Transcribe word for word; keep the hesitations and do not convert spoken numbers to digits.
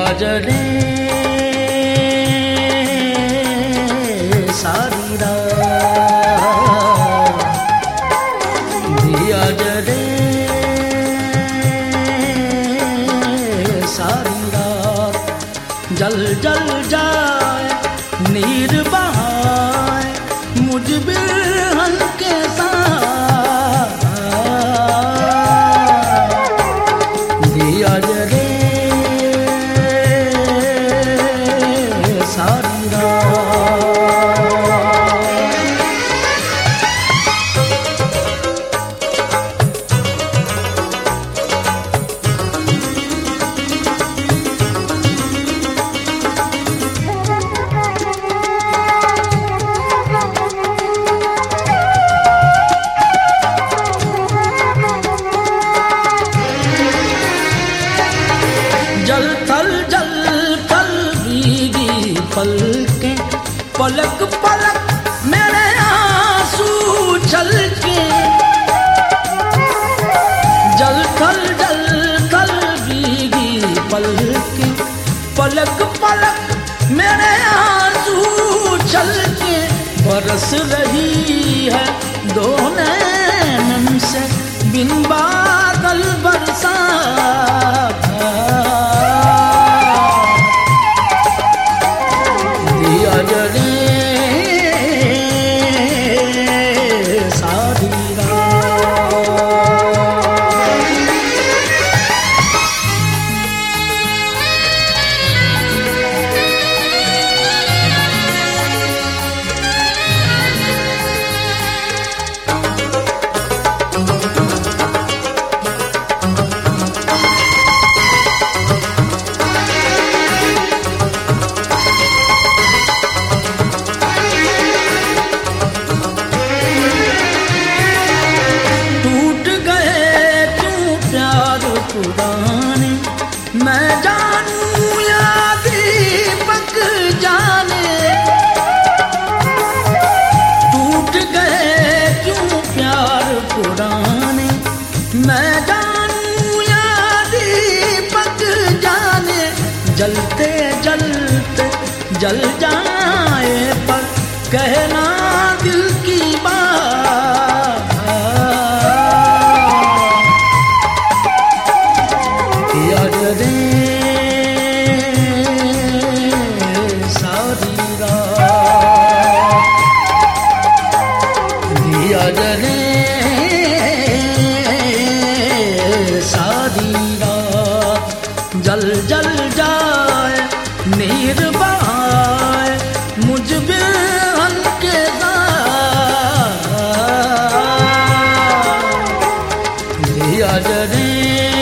दिया जले सारी रात, दिया जले सारी रात, जल जल जाए नीर बहाए मुझ बिरहन के साथ, दिया जले सारी जल थल जल थल भीगी पलके, पलक पलक मेरे आंसू छलके, जल थल जल थल भीगी पलके, पलक पलक मेरे आंसू छलके, बरस रही है दो नैनन से बिन बादल बरसा, दिया जले सारी पुराने, मैं जानूं या दीपक जाने, टूट गए क्यों प्यार पुराने, मैं जानूं या दीपक जाने, जलते जलते जल जाए पर कहना दिल की बात, दिया जले सारी रात, दिया जले सारी रात, जल जल जाए नीर बहाए मुझ बिरहन के साथ, दिया जले